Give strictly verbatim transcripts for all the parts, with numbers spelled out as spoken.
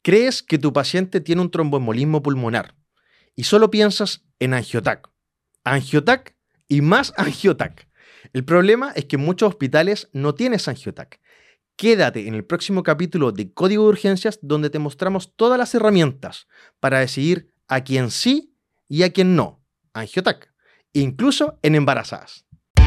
Crees que tu paciente tiene un tromboembolismo pulmonar y solo piensas en Angiotac. Angiotac y más Angiotac. El problema es que en muchos hospitales no tienes Angiotac. Quédate en el próximo capítulo de Código de Urgencias, donde te mostramos todas las herramientas para decidir a quién sí y a quién no Angiotac, incluso en embarazadas.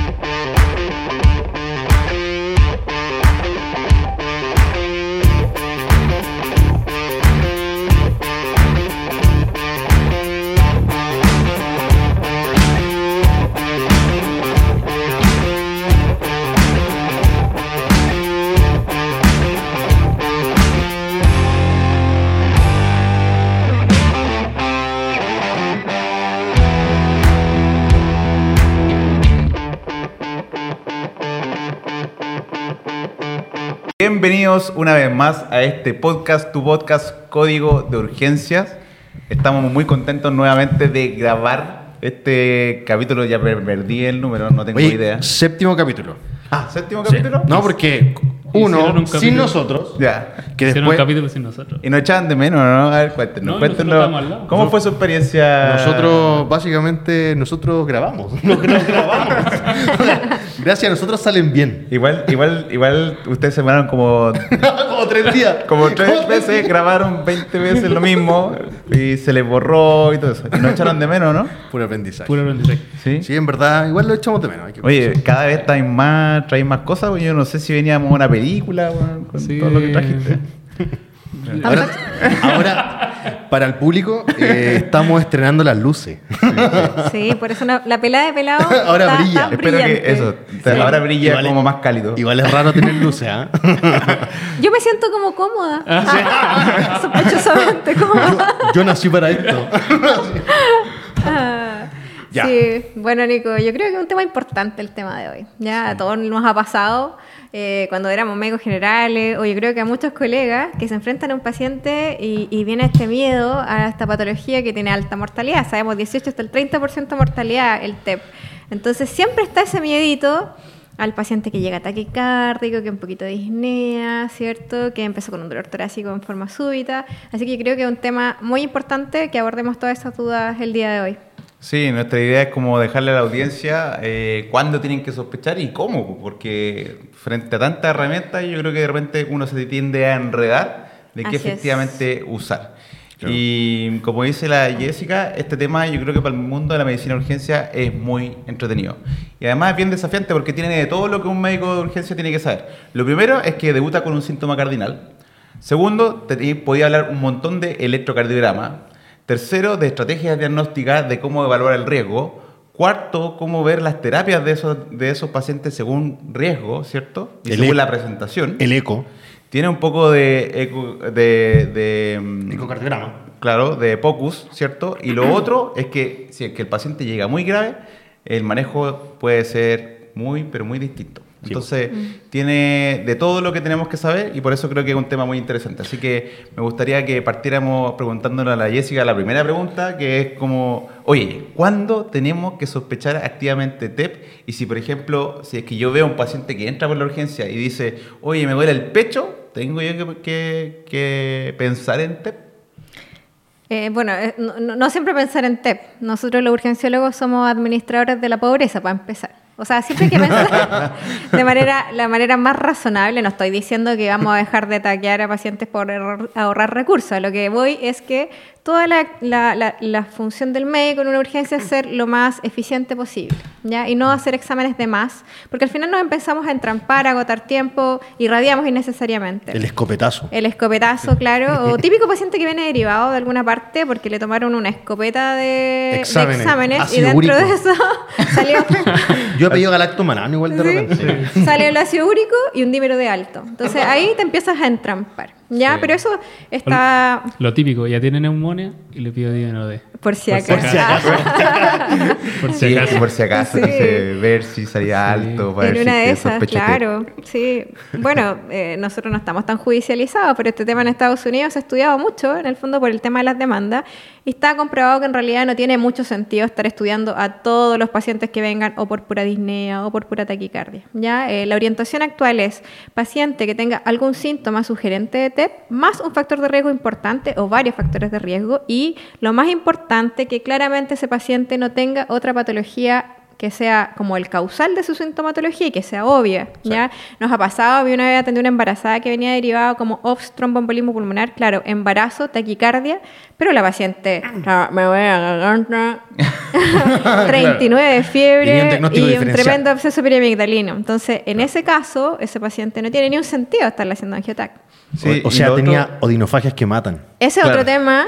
Bienvenidos una vez más a este podcast, tu podcast Código de Urgencias. Estamos muy contentos nuevamente de grabar este capítulo. Ya perdí el número, no tengo Oye, idea. Séptimo capítulo. Ah, ¿séptimo Sí. capítulo? No, porque uno un sin capítulo. nosotros, Ya. que Hicieron un después capítulo sin nosotros. Y nos echaban de menos, ¿no? A ver, cuéntenos. No, y cuéntenos. nosotros estábamos al lado. ¿Cómo No. fue su experiencia? nosotros, básicamente, nosotros grabamos. No, no grabamos. Gracias a nosotros salen bien. Igual, igual, igual ustedes se demoraron como, Como tres días. como tres veces, grabaron veinte veces lo mismo y se les borró y todo eso. Y nos echaron de menos, ¿no? Puro aprendizaje. Puro aprendizaje. Sí. Sí, en verdad, igual lo echamos de menos. Hay que Oye, cada vez traen más, traen más cosas. Yo no sé si veníamos a una película bueno, con Sí. todo lo que trajiste. Ahora, ahora, para el público, eh, estamos estrenando las luces. Sí, por eso no- la pelada de pelado Ahora está brilla. tan Espero brillante. que eso, Sí. ahora brilla Igual es- como más cálido. Igual es raro tener luces, ¿ah? Yo me siento como cómoda. Sospechosamente cómoda. Yo, yo nací para esto. Ah, Ya. Sí, bueno Nico, yo creo que es un tema importante el tema de hoy. Ya a todos nos ha pasado eh, cuando éramos médicos generales, o yo creo que a muchos colegas que se enfrentan a un paciente y, y viene este miedo a esta patología que tiene alta mortalidad. Sabemos dieciocho hasta el treinta por ciento de mortalidad el T E P. Entonces siempre está ese miedito al paciente que llega taquicárdico, que un poquito de disnea, ¿cierto? Que empezó con un dolor torácico en forma súbita. Así que yo creo que es un tema muy importante que abordemos todas esas dudas el día de hoy. Sí, nuestra idea es como dejarle a la audiencia eh, cuándo tienen que sospechar y cómo, porque frente a tantas herramientas yo creo que de repente uno se tiende a enredar de qué Así es. efectivamente usar. Claro. Y como dice la Jessica, este tema yo creo que para el mundo de la medicina de urgencia es muy entretenido. Y además es bien desafiante porque tiene de todo lo que un médico de urgencia tiene que saber. Lo primero es que debuta con un síntoma cardinal. Segundo, te podía hablar un montón de electrocardiograma. Tercero, de estrategias diagnósticas de cómo evaluar el riesgo. Cuarto, cómo ver las terapias de esos, de esos pacientes según riesgo, ¿cierto? Y El según e- la presentación. El eco. Tiene un poco de, eco- de, de mm, Ecocardiograma. claro, de POCUS, ¿cierto? Y lo otro es que si es que el paciente llega muy grave, el manejo puede ser muy, pero muy distinto. Sí. Entonces, tiene de todo lo que tenemos que saber y por eso creo que es un tema muy interesante. Así que me gustaría que partiéramos preguntándole a la Jessica la primera pregunta, que es como, oye, ¿cuándo tenemos que sospechar activamente T E P? Y si, por ejemplo, si es que yo veo a un paciente que entra por la urgencia y dice, oye, me duele el pecho, ¿tengo yo que, que- que pensar en T E P? Eh, bueno, eh, no, no- no siempre pensar en T E P. Nosotros los urgenciólogos somos administradores de la pobreza, para empezar. O sea, siempre hay que pensar de manera, la manera más razonable. No estoy diciendo que vamos a dejar de taquear a pacientes por error- ahorrar recursos. A lo que voy es que toda la, la- la- la función del médico en una urgencia es ser lo más eficiente posible, ¿ya? Y no hacer exámenes de más, porque al final nos empezamos a entrampar, a agotar tiempo, irradiamos innecesariamente. El escopetazo. El escopetazo, claro. O típico paciente que viene derivado de alguna parte porque le tomaron una escopeta de de Exámenes. exámenes, y Ácido dentro úrico. de eso salió, Yo he pedido galactomanano igual de ¿sí? repente. salió el ácido úrico y un dímero de alto. Entonces ahí te empiezas a entrampar. ¿Ya? Sí. Pero eso está Lo típico, ya tiene neumonía y le pido dímero D. por si Por si acaso. Por si Sí, acaso. por si acaso, Sí. dice, ver si salía Sí. alto. Para En ver una si de que esas, sospecha claro, sí. Bueno, eh, nosotros no estamos tan judicializados, pero este tema en Estados Unidos se ha estudiado mucho, en el fondo, por el tema de las demandas, y está comprobado que en realidad no tiene mucho sentido estar estudiando a todos los pacientes que vengan o por pura disnea o por pura taquicardia. ¿Ya? Eh, la orientación actual es paciente que tenga algún síntoma sugerente de T T E P más un factor de riesgo importante o varios factores de riesgo, y lo más importante, que claramente ese paciente no tenga otra patología que sea como el causal de su sintomatología y que sea obvia, ¿ya? Nos ha pasado, vi una vez atendí una embarazada que venía derivada como O B S, tromboembolismo pulmonar, claro, embarazo, taquicardia, pero la paciente, no, me voy a garganta, treinta y nueve de fiebre Y un diagnóstico y un diferencial. tremendo absceso periamigdalino. Entonces, en ese caso, ese paciente no tiene ni un sentido estarle haciendo angiotac. Sí, o, o y sea, lo tenía otro- odinofagias que matan. Ese es Claro. otro tema.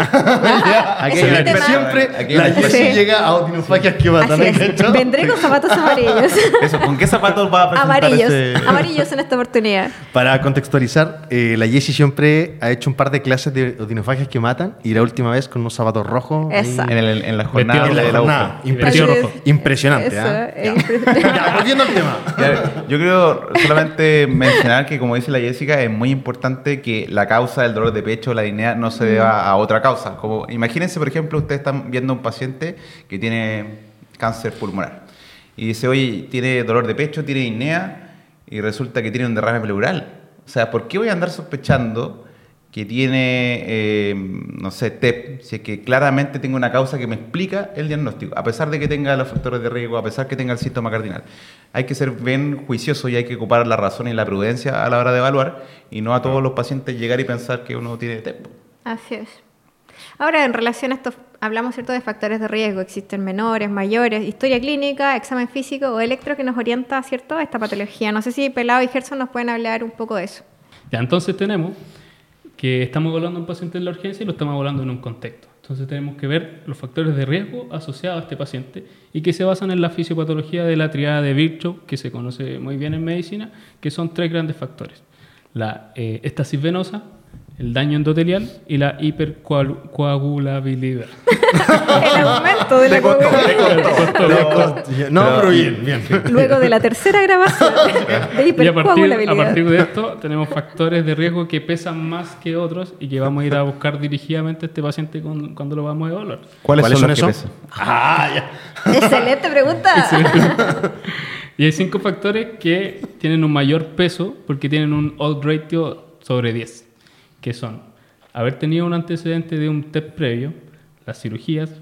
Aquí Ese es hay un tema. siempre Aquí la hay- Jessie Sí. llega a odinofagias que matan. Así ¿has es. cachado? Vendré con zapatos amarillos. Eso, ¿con qué zapatos va a presentar Amarillos. ese- Amarillos en esta oportunidad. Para contextualizar, eh, la Jessie siempre ha hecho un par de clases de odinofagias que matan y la última vez con unos zapatos rojos. ahí- Exacto. En, el- en la jornada En la de la jornada. U F A. Y vestido Impresio- rojo. Impresionante. Eso, ¿ah? es Ya. impresionante. Ya, volviendo al tema. Ya, yo creo solamente mencionar que, como dice la Jessica, es muy importante que la causa del dolor de pecho o la disnea no se deba a otra causa. Como, imagínense, por ejemplo, ustedes están viendo a un paciente que tiene cáncer pulmonar y dice, oye, tiene dolor de pecho, tiene disnea y resulta que tiene un derrame pleural. O sea, ¿por qué voy a andar sospechando que tiene, eh, no sé, T E P, si es que claramente tengo una causa que me explica el diagnóstico, a pesar de que tenga los factores de riesgo, a pesar que tenga el síntoma cardinal? Hay que ser bien juicioso y hay que ocupar la razón y la prudencia a la hora de evaluar, y no a todos los pacientes llegar y pensar que uno tiene T E P. Así es. Ahora, en relación a esto, hablamos, ¿cierto?, de factores de riesgo. Existen menores, mayores, historia clínica, examen físico o electro que nos orienta, ¿cierto?, a esta patología. No sé si Pelado y Gerson nos pueden hablar un poco de eso. Ya, entonces tenemos que estamos evaluando a un paciente en la urgencia y lo estamos evaluando en un contexto. Entonces tenemos que ver los factores de riesgo asociados a este paciente y que se basan en la fisiopatología de la triada de Virchow, que se conoce muy bien en medicina, que son tres grandes factores. La eh, estasis venosa, el daño endotelial y la hipercoagulabilidad. El aumento de la Te costó, coagulación. te costó. No, Pero- pero bien, bien. Luego de la tercera grabación de Y a partir, hipercoagulabilidad. a partir de esto tenemos factores de riesgo que pesan más que otros y que vamos a ir a buscar dirigidamente a este paciente con- cuando lo vamos a evaluar. ¿Cuáles, ¿Cuáles son, son los que esos? pesan? Ah, ya. Excelente pregunta. Y hay cinco factores que tienen un mayor peso porque tienen un odds ratio sobre diez, que son haber tenido un antecedente de un T E P previo, las cirugías,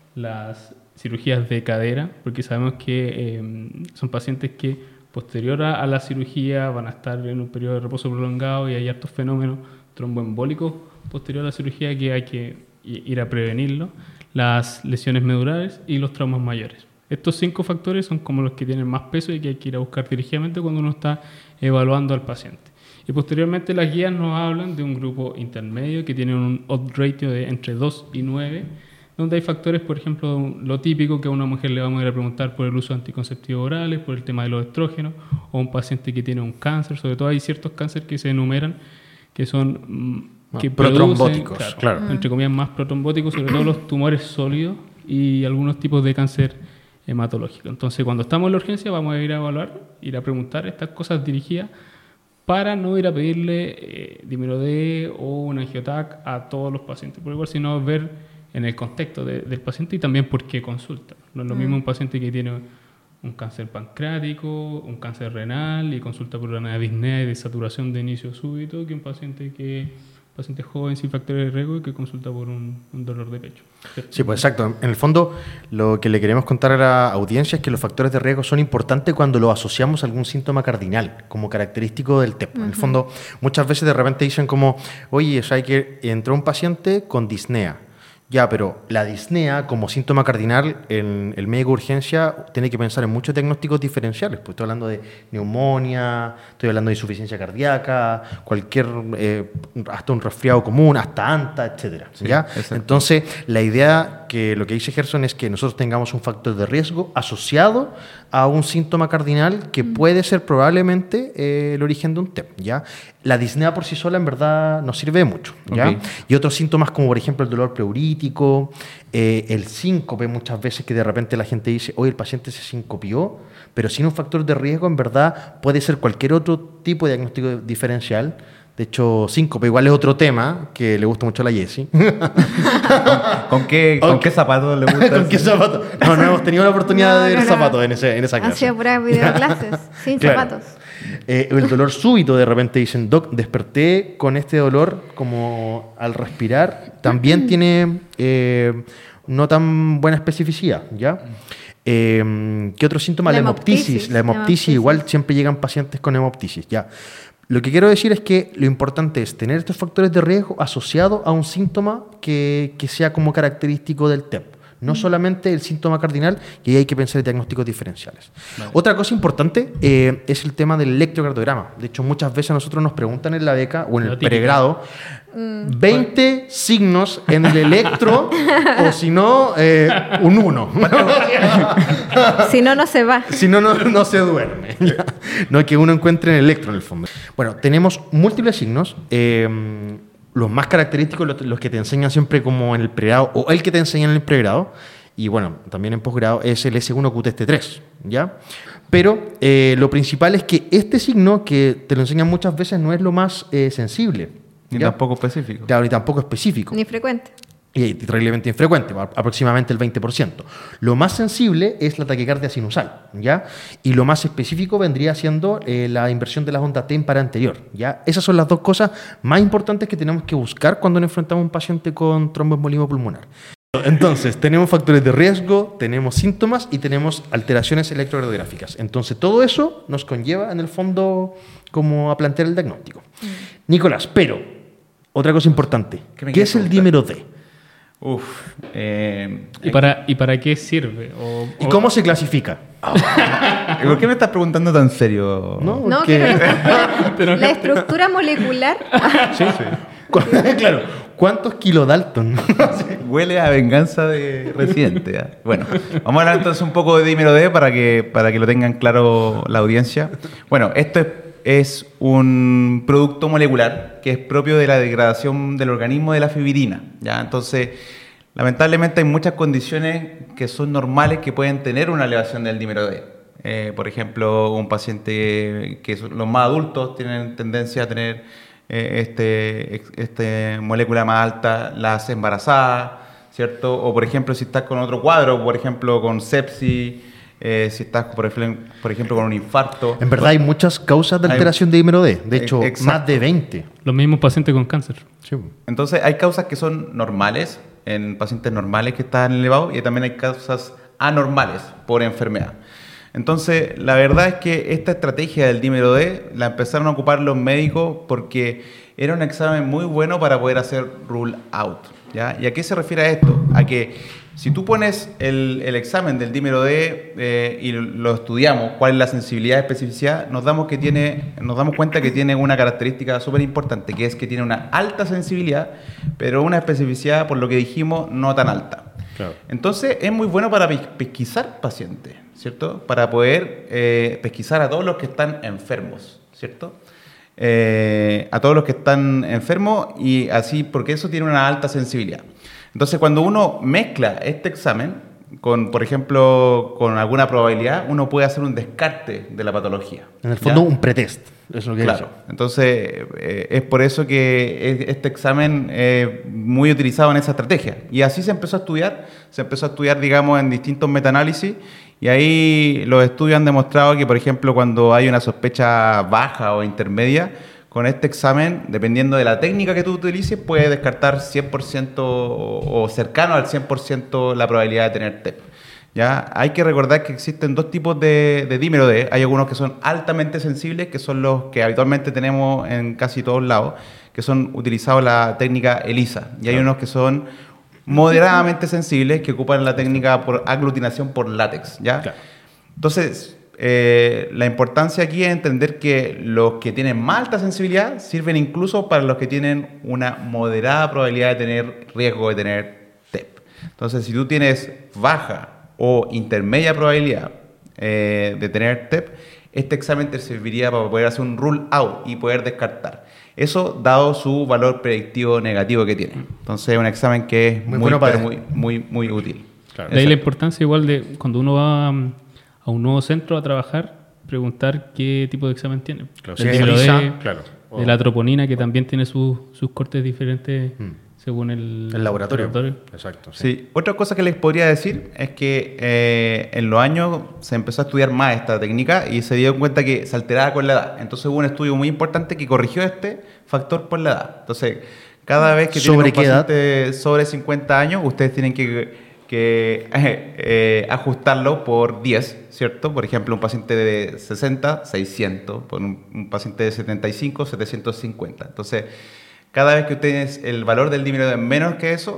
las cirugías de cadera, porque sabemos que eh, son pacientes que posterior a, a la cirugía van a estar en un periodo de reposo prolongado y hay hartos fenómenos tromboembólicos posterior a la cirugía que hay que i- ir a prevenirlo, las lesiones medulares y los traumas mayores. Estos cinco factores son como los que tienen más peso y que hay que ir a buscar dirigidamente cuando uno está evaluando al paciente. Y posteriormente las guías nos hablan de un grupo intermedio que tiene un odds ratio de entre dos y nueve, donde hay factores, por ejemplo, lo típico que a una mujer le vamos a ir a preguntar por el uso de anticonceptivos orales, por el tema de los estrógenos, o un paciente que tiene un cáncer. Sobre todo hay ciertos cánceres que se enumeran que son mm, que Ah, protrombóticos, producen, claro. entre comillas, más protrombóticos, sobre todo los tumores sólidos y algunos tipos de cáncer hematológico. Entonces, cuando estamos en la urgencia, vamos a ir a evaluar, ir a preguntar estas cosas dirigidas para no ir a pedirle eh, Dimerode o un angiotac a todos los pacientes, por igual, sino ver en el contexto de- del paciente y también por qué consulta. No es lo mismo un paciente que tiene un cáncer pancreático, un cáncer renal y consulta por una disnea y desaturación de inicio súbito que un paciente que paciente joven sin factores de riesgo y que consulta por un, un dolor de pecho. ¿Cierto? Sí, pues exacto. En el fondo, lo que le queremos contar a la audiencia es que los factores de riesgo son importantes cuando los asociamos a algún síntoma cardinal, como característico del T E P. En el fondo, muchas veces de repente dicen como, oye, o sea, hay que entró un paciente con disnea. Ya, pero la disnea como síntoma cardinal, en el médico de urgencia tiene que pensar en muchos diagnósticos diferenciales. Pues estoy hablando de neumonía, estoy hablando de insuficiencia cardíaca, cualquier, eh, hasta un resfriado común, hasta ANTA, etcétera. Sí, ¿ya? exacto. Entonces, la idea que lo que dice Gerson es que nosotros tengamos un factor de riesgo asociado a un síntoma cardinal que puede ser probablemente eh, el origen de un T E P, ¿ya? La disnea por sí sola en verdad no sirve de mucho, ¿ya? Ok. Y otros síntomas como por ejemplo el dolor pleurítico, eh, el síncope, muchas veces que de repente la gente dice, oye, el paciente se sincopió, pero sin un factor de riesgo en verdad puede ser cualquier otro tipo de diagnóstico diferencial. De hecho, síncope igual es otro tema que le gusta mucho a la Jessie. ¿Con qué, ¿con Ok. qué zapatos le gusta? ¿Con qué zapatos? No, no hemos tenido la oportunidad No, de ver no, no. zapatos en, ese, en esa Han clase. sido puras videoclases, sin Claro. zapatos. Eh, el dolor súbito, de repente dicen, Doc, desperté con este dolor como al respirar. También tiene eh, no tan buena especificidad, ¿ya? Eh, ¿Qué otro síntoma? La La hemoptisis. hemoptisis, La hemoptisis, la hemoptisis. igual siempre llegan pacientes con hemoptisis, ¿ya? Lo que quiero decir es que lo importante es tener estos factores de riesgo asociados a un síntoma que, que sea como característico del T E P. No solamente el síntoma cardinal, y ahí hay que pensar en diagnósticos diferenciales. Vale. Otra cosa importante eh, es el tema del electrocardiograma. De hecho, muchas veces a nosotros nos preguntan en la beca o en Lo el típico. pregrado veinte signos en el electro o si no, eh, un uno. Si no, no se va. Si no, no, no se duerme. No es que uno encuentre en el electro en el fondo. Bueno, tenemos múltiples signos. eh, los más característicos, los, los que te enseñan siempre como en el pregrado, o el que te enseñan en el pregrado, y bueno, también en posgrado, es el S uno Q T S T tres, ¿ya? Pero eh, lo principal es que este signo, que te lo enseñan muchas veces, no es lo más eh, sensible. Ni ¿ya? tampoco específico. Claro, y tampoco específico. Ni frecuente. Y terriblemente infrecuente, a- aproximadamente el veinte por ciento. Lo más sensible es la taquicardia sinusal, ¿ya? Y lo más específico vendría siendo eh, la inversión de las ondas témpara anterior, ¿ya? Esas son las dos cosas más importantes que tenemos que buscar cuando nos enfrentamos a un paciente con tromboembolismo pulmonar. Entonces, tenemos factores de riesgo, tenemos síntomas y tenemos alteraciones electrocardiográficas. Entonces, todo eso nos conlleva, en el fondo, como a plantear el diagnóstico. Nicolás, pero, otra cosa importante, ¿Qué ¿qué, me es quieres el preguntar? dímero D? Uf. Eh, ¿Y para, ¿Y para qué sirve? O- ¿Y o- cómo se clasifica? ¿Y ¿Por qué me estás preguntando tan serio? ¿No? No, Porque- que la estructura molecular. Sí, sí. Cu- claro, ¿cuántos kilodalton? Huele a venganza de Residente. ¿eh? Bueno, vamos a hablar entonces un poco de dímero D para que, para que lo tengan claro la audiencia. Bueno, esto es, es un producto molecular que es propio de la degradación del organismo de la fibrina. ¿ya? Entonces, lamentablemente hay muchas condiciones que son normales que pueden tener una elevación del dímero D. Eh, por ejemplo, un paciente que son- los más adultos tienen tendencia a tener eh, este, ex- este molécula más alta, las embarazadas, ¿cierto? O por ejemplo, si estás con otro cuadro, por ejemplo, con sepsis, eh, si estás, por ejemplo, por ejemplo, con un infarto. En verdad hay muchas causas de Hay- alteración de dímero D. De hecho, Exacto. más de veinte. Los mismos pacientes con cáncer. Sí. Entonces, hay causas que son normales en pacientes normales que están elevados y también hay causas anormales por enfermedad. Entonces, la verdad es que esta estrategia del dímero D la empezaron a ocupar los médicos porque era un examen muy bueno para poder hacer rule out. ¿ya? ¿Y a qué se refiere a esto? A que si tú pones el, el examen del dímero D eh, y lo estudiamos, cuál es la sensibilidad y especificidad, nos damos, que tiene, nos damos cuenta que tiene una característica súper importante, que es que tiene una alta sensibilidad, pero una especificidad, por lo que dijimos, no tan alta. Claro. Entonces, es muy bueno para pes- pesquisar pacientes, ¿cierto? Para poder eh, pesquisar a todos los que están enfermos, ¿cierto? Eh, a todos los que están enfermos y así, porque eso tiene una alta sensibilidad. Entonces, cuando uno mezcla este examen con, por ejemplo, con alguna probabilidad, uno puede hacer un descarte de la patología. En el fondo, ¿ya? un pretest. Eso es lo que Claro, entonces eh, es por eso que es- este examen es muy utilizado en esa estrategia. Y así se empezó a estudiar, se empezó a estudiar, digamos, en distintos metaanálisis, y ahí los estudios han demostrado que, por ejemplo, cuando hay una sospecha baja o intermedia, con este examen, dependiendo de la técnica que tú utilices, puedes descartar cien por ciento o o cercano al cien por ciento la probabilidad de tener T E P. ¿Ya? Hay que recordar que existen dos tipos de, de dímero D. Hay algunos que son altamente sensibles, que son los que habitualmente tenemos en casi todos lados, que son utilizados la técnica ELISA. Y hay unos que son moderadamente sensibles, que ocupan la técnica por aglutinación por látex. ¿ya? Claro. Entonces, eh, la importancia aquí es entender que los que tienen más alta sensibilidad sirven incluso para los que tienen una moderada probabilidad de tener riesgo de tener T E P. Entonces, si tú tienes baja o intermedia probabilidad eh, de tener T E P, este examen te serviría para poder hacer un rule out y poder descartar. Eso dado su valor predictivo negativo que tiene. Entonces es un examen que es Muy muy, bueno para pero muy, muy, muy útil. Claro. De ahí la Exacto. importancia igual de cuando uno va um, a un nuevo centro a trabajar, preguntar qué tipo de examen tiene. Claro, Del si es dímero ELISA, D, claro. de la troponina, que también tiene sus, sus cortes diferentes Mm. según el, El laboratorio. Exacto. Sí. Otra cosa que les podría decir es que eh, en los años se empezó a estudiar más esta técnica y se dio cuenta que se alteraba con la edad. Entonces hubo un estudio muy importante que corrigió este factor por la edad. Entonces, cada vez que tienen ¿Sobre un qué edad? paciente sobre cincuenta años, ustedes tienen que, que eh, eh, ajustarlo por diez, ¿cierto? Por ejemplo, un paciente de sesenta, seiscientos, por un, un paciente de setenta y cinco, setecientos cincuenta. Entonces, cada vez que ustedes el valor del dímero es menos que eso,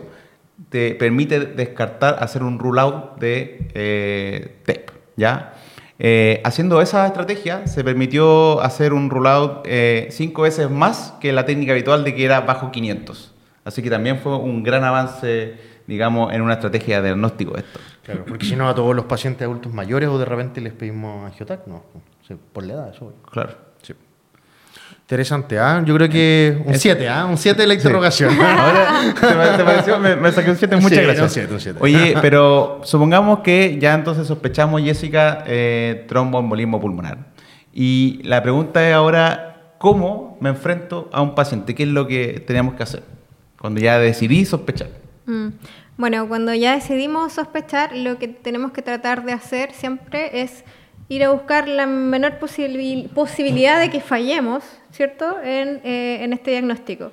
te permite descartar, hacer un rule out de eh, T E P, ¿ya? Eh, haciendo esa estrategia, se permitió hacer un rule out eh, cinco veces más que la técnica habitual de que era bajo quinientos. Así que también fue un gran avance, digamos, en una estrategia de diagnóstico de esto. Claro, porque si no a todos los pacientes adultos mayores o de repente les pedimos angiotac, no, sí, por la edad, eso. Claro. Sí. Interesante, ¿ah? Yo creo que un siete, ¿ah? Un siete de la interrogación. Ahora, ¿te, te pareció? Me, me saqué un siete, muchas Sí, gracias. un siete, un siete. Oye, pero supongamos que ya entonces sospechamos, Jessica, eh, tromboembolismo pulmonar. Y la pregunta es ahora, ¿cómo me enfrento a un paciente? ¿Qué es lo que tenemos que hacer cuando ya decidí sospechar? Mm. Bueno, cuando ya decidimos sospechar, lo que tenemos que tratar de hacer siempre es ir a buscar la menor posibil- posibilidad de que fallemos, ¿cierto?, en, eh, en este diagnóstico.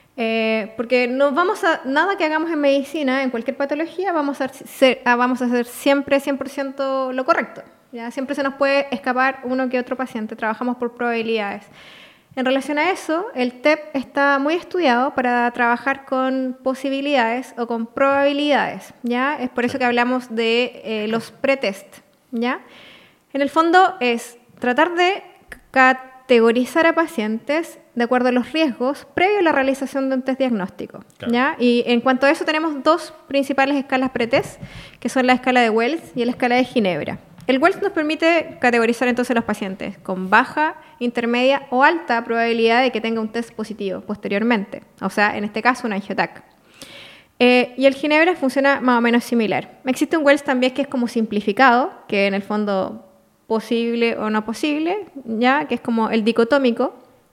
Eh, porque no vamos a, nada que hagamos en medicina, en cualquier patología, vamos a hacer, vamos a hacer siempre cien por ciento lo correcto. ¿Ya? Siempre se nos puede escapar uno que otro paciente, trabajamos por probabilidades. En relación a eso, el T E P está muy estudiado para trabajar con posibilidades o con probabilidades, ¿ya? Es por eso que hablamos de eh, los pretest, ¿ya? En el fondo es tratar de categorizar a pacientes de acuerdo a los riesgos previo a la realización de un test diagnóstico, Claro. ¿ya? Y en cuanto a eso tenemos dos principales escalas pretest, que son la escala de Wells y la escala de Ginebra. El Wells nos permite categorizar entonces a los pacientes con baja, intermedia o alta probabilidad de que tenga un test positivo posteriormente, o sea, en este caso un angiotac. Eh, y el Ginebra funciona más o menos similar. Existe un Wells también que es como simplificado, que en el fondo posible o no posible, ya que es como el dicotómico.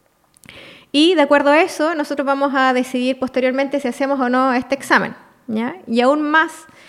Y de acuerdo a eso, nosotros vamos a decidir posteriormente si hacemos o no este examen, ¿ya? Y aún más,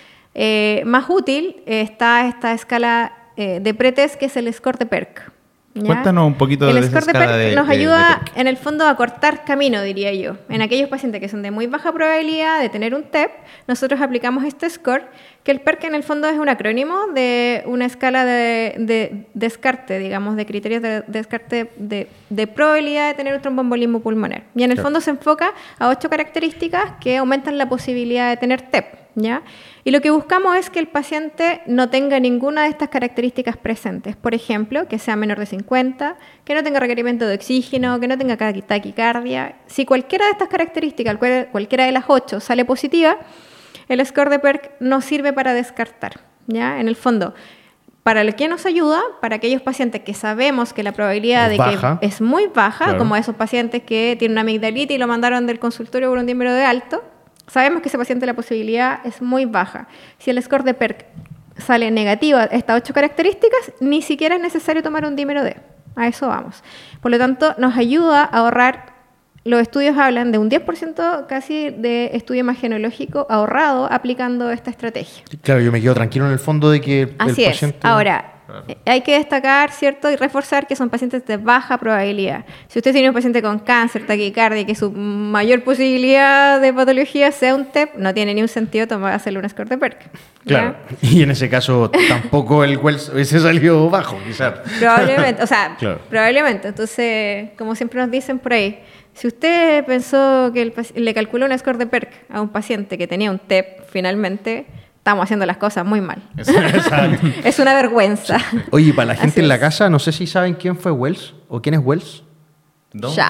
eh, más útil eh, está esta escala eh, de pretest, que es el score de PERC. ¿Ya? Cuéntanos un poquito el de esa score de escala PERC de- nos de- de ayuda PERC. en el fondo a cortar camino, diría yo. En aquellos pacientes que son de muy baja probabilidad de tener un T E P, nosotros aplicamos este score, que el PERC en el fondo es un acrónimo de una escala de, de descarte, digamos, de criterios de descarte de, de probabilidad de tener un tromboembolismo pulmonar. Y en el Claro. fondo se enfoca a ocho características que aumentan la posibilidad de tener T E P, ¿ya? Y lo que buscamos es que el paciente no tenga ninguna de estas características presentes. Por ejemplo, que sea menor de cincuenta, que no tenga requerimiento de oxígeno, que no tenga taqui- taquicardia. Si cualquiera de estas características, cual- cualquiera de las ocho, sale positiva, el score de PERC nos sirve para descartar, ¿ya? En el fondo, ¿para el que nos ayuda? Para aquellos pacientes que sabemos que la probabilidad Es de baja. que es muy baja, Claro. como esos pacientes que tienen una amigdalitis y lo mandaron del consultorio por un dímero de alto, sabemos que ese paciente la posibilidad es muy baja. Si el score de PERC sale negativo a estas ocho características, ni siquiera es necesario tomar un dímero D. A eso vamos. Por lo tanto, nos ayuda a ahorrar. Los estudios hablan de un diez por ciento casi de estudio imagenológico ahorrado aplicando esta estrategia. Claro, yo me quedo tranquilo en el fondo de que el Así es. paciente... Ahora, eh, hay que destacar, ¿cierto? Y reforzar que son pacientes de baja probabilidad. Si usted tiene un paciente con cáncer, taquicardia, que su mayor posibilidad de patología sea un T E P, no tiene ni un sentido tomar, hacerle un score de PERC. ¿ya? Claro, y en ese caso tampoco el Wells hubiese salido bajo, quizás. Probablemente, o sea, Claro. probablemente. Entonces, como siempre nos dicen por ahí, si usted pensó que el paci- le calculó un score de PERC a un paciente que tenía un T E P, finalmente estamos haciendo las cosas muy mal. Exacto. Es una vergüenza. Oye, para la gente Así en la es. casa, no sé si saben quién fue Wells o quién es Wells. ¿No? Ya.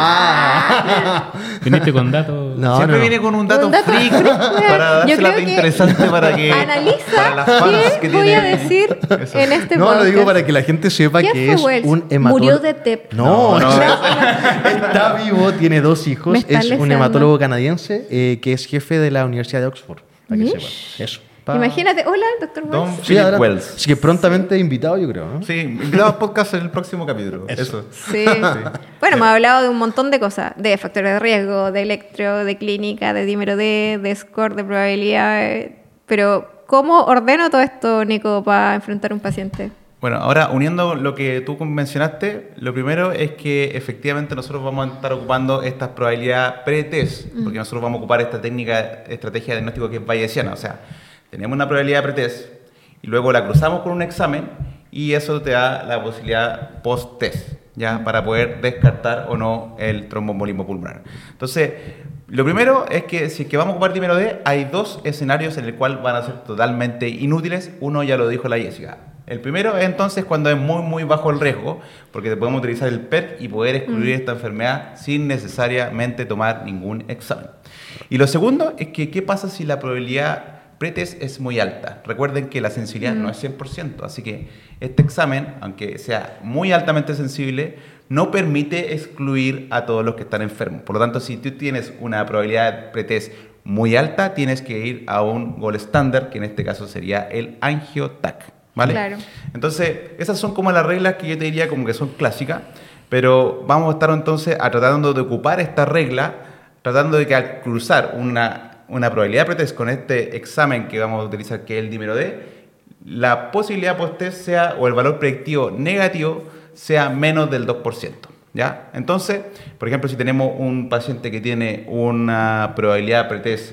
Ah. Viniste con datos. No, Siempre no. viene con un dato Un dato freak freak, para yo dársela creo de que interesante para que Analiza para las fans qué que voy a tienen- decir Eso. en este No, podcast. lo digo para que la gente sepa ¿Quién que fue es Wells? un hematólogo. Murió de T E P. No, No, no. no. Está vivo, tiene dos hijos. Me están Es un leseando. hematólogo canadiense eh, que es jefe de la Universidad de Oxford. Para que Mish. sepan. Eso. Pa- Imagínate, hola, doctor Don Wells. Sí, Philip adelante. Wells. Así que prontamente invitado, yo creo, ¿no? Sí, invitado al podcast en el próximo capítulo. Eso. Eso. Sí. Bueno, hemos hablado de un montón de cosas, de factores de riesgo, de electro, de clínica, de dímero D, de score, de probabilidad, eh, pero ¿cómo ordeno todo esto, Nico, para enfrentar a un paciente? Bueno, ahora uniendo lo que tú mencionaste, lo primero es que efectivamente nosotros vamos a estar ocupando estas probabilidades pre-test, Mm. porque nosotros vamos a ocupar esta técnica, estrategia de diagnóstico que es bayesiana, o sea, tenemos una probabilidad pre-test y luego la cruzamos con un examen y eso te da la posibilidad post-test, ¿ya? Para poder descartar o no el tromboembolismo pulmonar. Entonces, lo primero es que si es que vamos a ocupar dímero D, hay dos escenarios en el cual van a ser totalmente inútiles. Uno ya lo dijo la Jessica. El primero es entonces cuando es muy muy bajo el riesgo, porque podemos utilizar el P E R C y poder excluir esta enfermedad sin necesariamente tomar ningún examen. Y lo segundo es que qué pasa si la probabilidad pretest es muy alta. Recuerden que la sensibilidad no es cien por ciento, así que este examen, aunque sea muy altamente sensible, no permite excluir a todos los que están enfermos. Por lo tanto, si tú tienes una probabilidad pretest muy alta, tienes que ir a un gold standard, que en este caso sería el AngioTac. ¿Vale? Claro. Entonces, esas son como las reglas que yo te diría como que son clásicas, pero vamos a estar entonces a tratando de ocupar esta regla, tratando de que al cruzar una, una probabilidad pretest con este examen que vamos a utilizar, que es el dímero D, la posibilidad post-test sea, o el valor predictivo negativo, sea menos del dos por ciento. ¿Ya? Entonces, por ejemplo, si tenemos un paciente que tiene una probabilidad pretest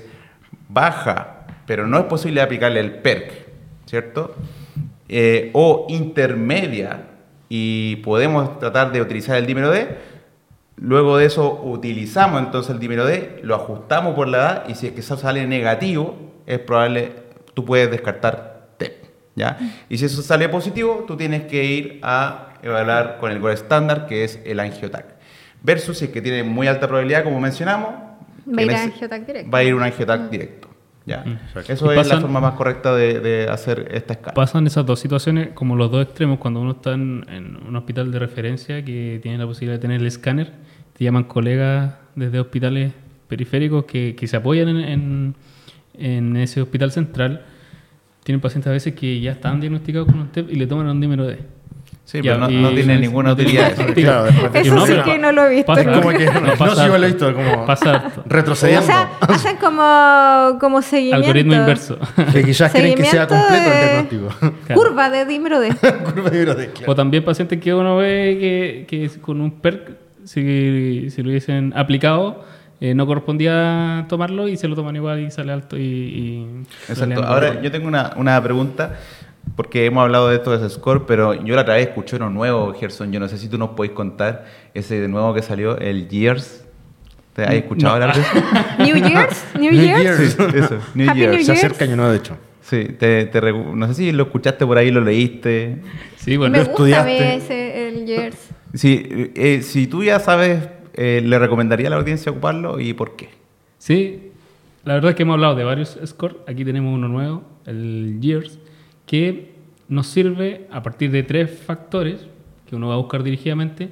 baja, pero no es posible aplicarle el P E R C, ¿cierto? Eh, o intermedia y podemos tratar de utilizar el dímero D, luego de eso utilizamos entonces el dímero D, lo ajustamos por la edad y si es que eso sale negativo, es probable, tú puedes descartar T E P, ¿ya? Y si eso sale positivo, tú tienes que ir a evaluar con el gold estándar, que es el AngioTac. Versus si es que tiene muy alta probabilidad, como mencionamos, Va a ir en a ese- AngioTac directo. va a ir un AngioTac Mm. directo. ¿Ya? Mm. Eso Y es la pasan- forma más correcta de, de hacer esta escala. Pasan esas dos situaciones como los dos extremos cuando uno está en, en un hospital de referencia que tiene la posibilidad de tener el escáner, te llaman colegas desde hospitales periféricos que, que se apoyan en, en, en ese hospital central. Tienen pacientes a veces que ya están diagnosticados con un T E P y le toman un dímero D. Sí, Ya, pero no, y- no tiene y- ninguna no tiene utilidad ningún eso. sentido. Claro, después de- Y Eso no, sí pero que no lo he visto. pasa- Como que no, pasa yo sí igual lo he harto. visto, como Pasa harto. O retrocediendo. sea, hacen como, como seguimiento. Algoritmo inverso. que quizás creen que sea seguimiento completo de- el diagnóstico. Claro. Curva de dímero D. Curva de Brodel, claro. O también pacientes que uno ve que, que con un P E R C, si, si lo hubiesen aplicado, eh, no correspondía tomarlo y se lo toman igual y sale alto y... y Exacto. salen Ahora algo. yo tengo una, una pregunta, porque hemos hablado de esto de ese score, pero yo la otra vez escuché uno nuevo, Gerson. Yo no sé si tú nos podéis contar ese de nuevo que salió, el Years. ¿Te has escuchado No. hablar de eso? New Year's, New, New Year's. Year's. Sí, eso, New Happy Years. New Se Year's. acerca año nuevo, de hecho. Sí, te, te recu- no sé si lo escuchaste por ahí, lo leíste. Sí, bueno. Me lo gusta estudiaste. ver ese, el Year's. Si, eh, si tú ya sabes, eh, ¿le recomendaría a la audiencia ocuparlo y por qué? Sí, la verdad es que hemos hablado de varios scores. Aquí tenemos uno nuevo, el Years, que nos sirve a partir de tres factores que uno va a buscar dirigidamente.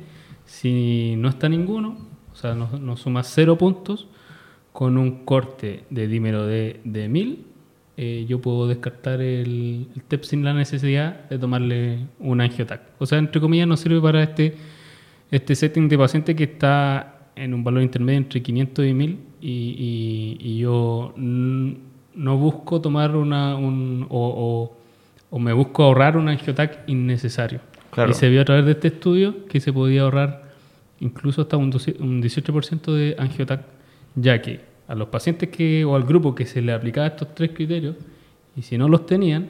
Si no está ninguno, o sea, nos, nos suma cero puntos, con un corte de dímero de, de mil, eh, yo puedo descartar el, el T E P sin la necesidad de tomarle un AngioTac. O sea, entre comillas, nos sirve para este, este setting de paciente que está en un valor intermedio entre quinientos y mil y, y, y yo n- no busco tomar una un, o, o, o me busco ahorrar un AngioTac innecesario. Claro. Y se vio a través de este estudio que se podía ahorrar incluso hasta un, doce- un dieciocho por ciento de AngioTac, ya que a los pacientes que o al grupo que se le aplicaba estos tres criterios, y si no los tenían,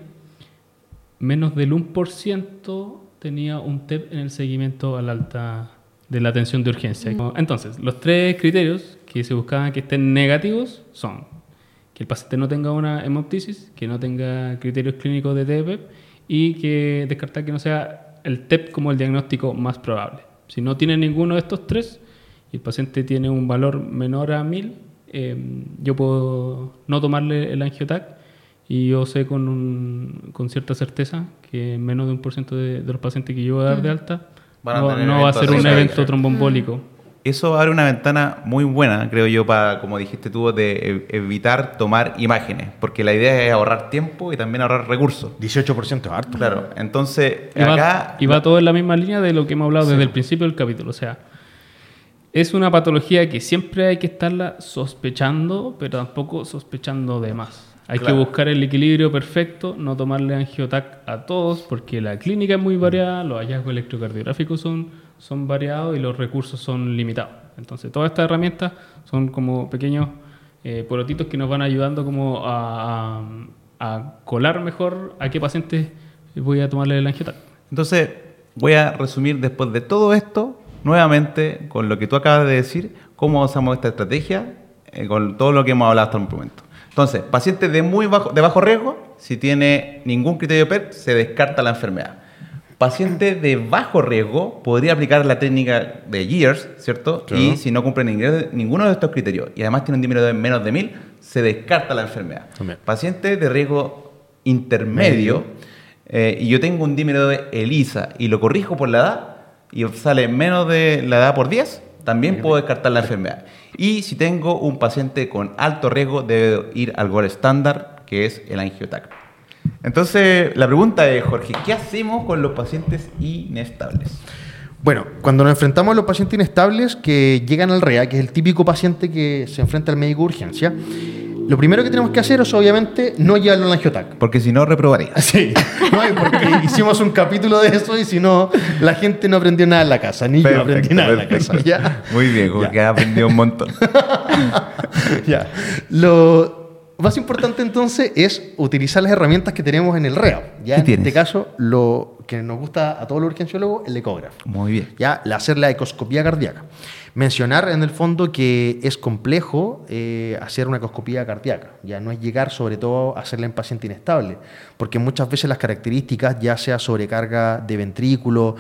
menos del uno por ciento tenía un T E P en el seguimiento al alta de la atención de urgencia. Entonces, los tres criterios que se buscaban que estén negativos son que el paciente no tenga una hemoptisis, que no tenga criterios clínicos de T E P y que descartar que no sea el T E P como el diagnóstico más probable. Si no tiene ninguno de estos tres y el paciente tiene un valor menor a mil, eh, yo puedo no tomarle el AngioTac y yo sé con, un, con cierta certeza que menos de un por ciento de, de los pacientes que yo voy a dar de alta Van a no, tener no va a eventos ser un asociados. evento tromboembólico eso abre una ventana muy buena, creo yo, para, como dijiste tú, de e- evitar tomar imágenes, porque la idea es ahorrar tiempo y también ahorrar recursos. dieciocho por ciento es harto. Claro, entonces Y va, acá... y va todo en la misma línea de lo que hemos hablado desde el principio del capítulo. O sea, es una patología que siempre hay que estarla sospechando, pero tampoco sospechando de más. Hay Claro. que buscar el equilibrio perfecto, no tomarle angiotac a todos, porque la clínica es muy variada, los hallazgos electrocardiográficos son, son variados y los recursos son limitados. Entonces, todas estas herramientas son como pequeños eh, porotitos que nos van ayudando como a, a, a colar mejor a qué pacientes voy a tomarle el angiotac. Entonces, voy a resumir después de todo esto, nuevamente, con lo que tú acabas de decir, cómo usamos esta estrategia, eh, con todo lo que hemos hablado hasta el momento. Entonces, paciente de muy bajo, de bajo riesgo, si tiene ningún criterio P E R, se descarta la enfermedad. Paciente de bajo riesgo podría aplicar la técnica de Years, ¿cierto? Claro. Y si no cumple ning- ninguno de estos criterios y además tiene un dímero de menos de mil, se descarta la enfermedad. También. Paciente de riesgo intermedio, eh, y yo tengo un dímero de ELISA y lo corrijo por la edad y sale menos de la edad por diez, también puedo descartar la enfermedad. Y si tengo un paciente con alto riesgo, debe ir al gold estándar, que es el angiotac. Entonces, la pregunta es, Jorge, ¿qué hacemos con los pacientes inestables? Bueno, cuando nos enfrentamos a los pacientes inestables que llegan al R E A, que es el típico paciente que se enfrenta al médico de urgencia, lo primero que tenemos que hacer es, obviamente, no llevarlo al angiotac. Porque si no, reprobaría. Sí, no, porque hicimos un capítulo de eso y si no, la gente no aprendió nada en la casa, ni yo aprendí nada en la casa. ¿Ya? Muy bien, Jorge, Ya. ha aprendido un montón. Ya. Lo más importante entonces es utilizar las herramientas que tenemos en el R E A. ¿Ya? ¿Qué En tienes? este caso, lo que nos gusta a todos los urgenciólogos, el ecógrafo. Muy bien. ¿Ya? La- hacer la ecoscopía cardíaca. Mencionar en el fondo que es complejo eh, hacer una ecoscopía cardíaca. Ya no es llegar sobre todo a hacerla en paciente inestable, porque muchas veces las características, ya sea sobrecarga de ventrículo,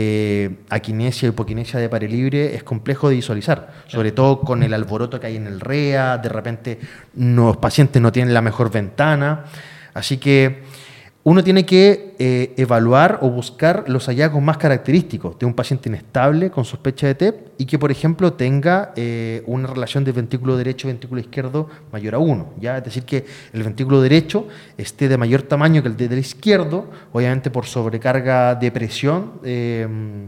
eh, aquinesia, hipoquinesia de pared libre, es complejo de visualizar, sobre todo con el alboroto que hay en el R E A, de repente los pacientes no tienen la mejor ventana, así que uno tiene que eh, evaluar o buscar los hallazgos más característicos de un paciente inestable con sospecha de T E P y que, por ejemplo, tenga eh, una relación de ventrículo derecho y ventrículo izquierdo mayor a uno. ¿Ya? Es decir, que el ventrículo derecho esté de mayor tamaño que el del izquierdo, obviamente por sobrecarga de presión eh,